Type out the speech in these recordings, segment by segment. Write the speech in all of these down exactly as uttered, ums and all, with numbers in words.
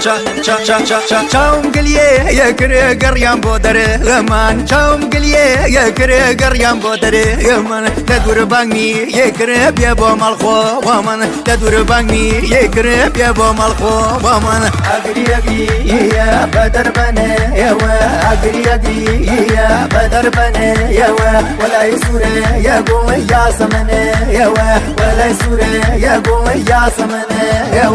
چاوم گلیه یکره گریان بودره من چاوم گلیه یکره گریان بودره من لدور بانگی یکره بیا با مال خو با من لدور بانگی یکره بیا با مال خو با من اگری اگری یا بدر بنه یا اگری اگری یا بدر بنه یا ولا يسوره يا قوم يا سمنه يا ولا يسوره يا قوم يا سمنه يا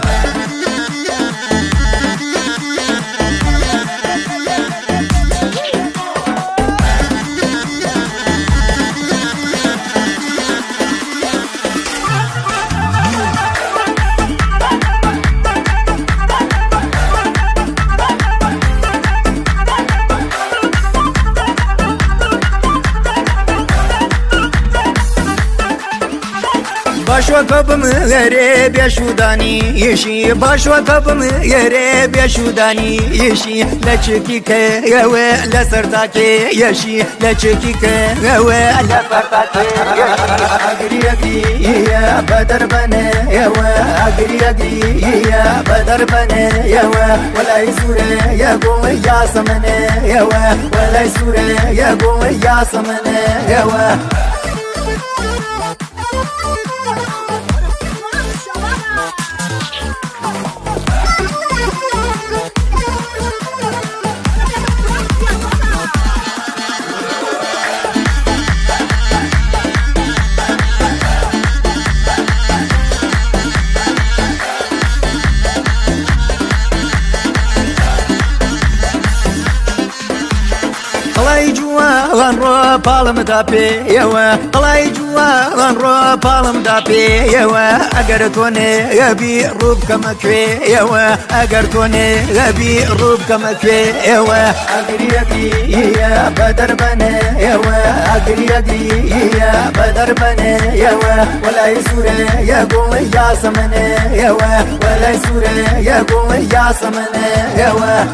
باشوا کبم غره بیشودانی یشی باشوا کبم غره بیشودانی یشی لچکی که یوه لسرتاکی یشی لچکی که یوه لسرتاکی اگری اگری یا بدر بنه یوه اگری اگری یا بدر بنه یوه ولا يسوره یا قوم یا سمنه یوه ولا يسوره یا قوم یا سمنه یوه طلعي جوا غنرو بالم دابي يوا طلعي جوا غنرو بالم دابي يوا اقرتوني غبي روب كمكوي يوا اقرتوني غبي روب كمكوي يوا اقري اقري يا بدر بني يوا اقري اقري يا بدر بني يوا ولا يسوره يا قوم يا سمنه يوا ولا يسوره يا قوم يا سمنه يوا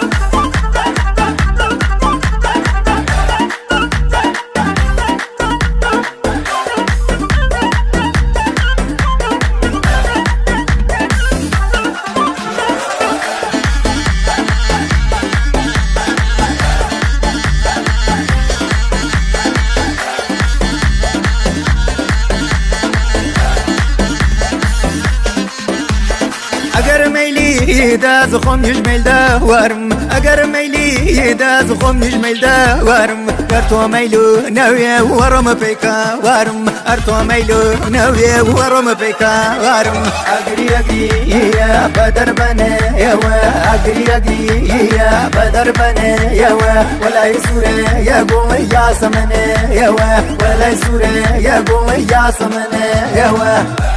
اگر میلی دا زخم یجمل دا ورم اگر میلی دا زخم یجمل دا ورم گر تو میلو نوی ورم پیکا ورم ار تو میلو نوی ورم پیکا ورم اگری اگری یا بدر بنه یوا اگری اگری یا بدر بنه یوا ولا يسوره یا قوم یا سمنه یوا ولا يسوره یا قوم یا سمنه یوا